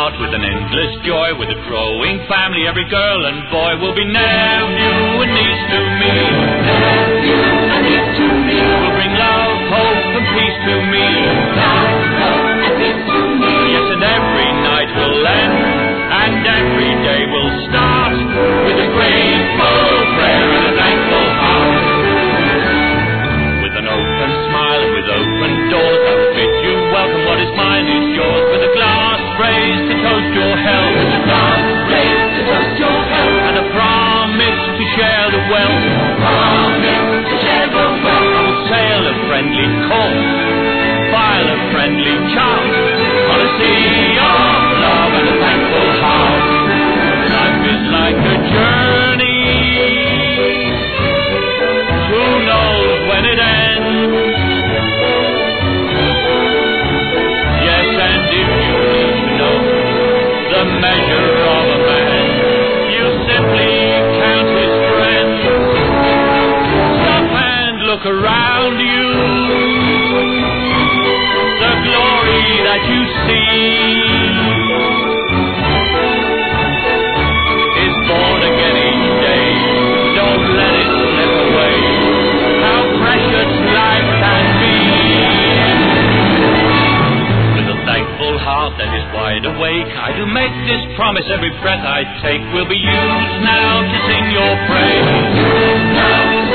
start with an endless joy. With a growing family, every girl and boy will be nephew and niece to me. Nephew and niece to me. Will bring love, hope and peace to me. Love, hope and peace to me. Yes, and every night will end, and every day will start with a grateful prayer and a thankful heart. With an open smile and with open doors, I will bid you welcome. What is mine is yours. With a glass raised to toast your health. With a glass raised to toast your health. And a promise to share the wealth. Promise to share the wealth. I will sail a friendly course, file a friendly chart on a sea of love and a thankful heart. Life is like a journey. Who knows when it ends? Yes, and if you need to know the measure of a man, you simply count his friends. Stop and look around you. The glory that you see is born again each day. Don't let it slip away. How precious life can be. With a thankful heart that is wide awake, I do make this promise. Every breath I take will be used now to sing your praise.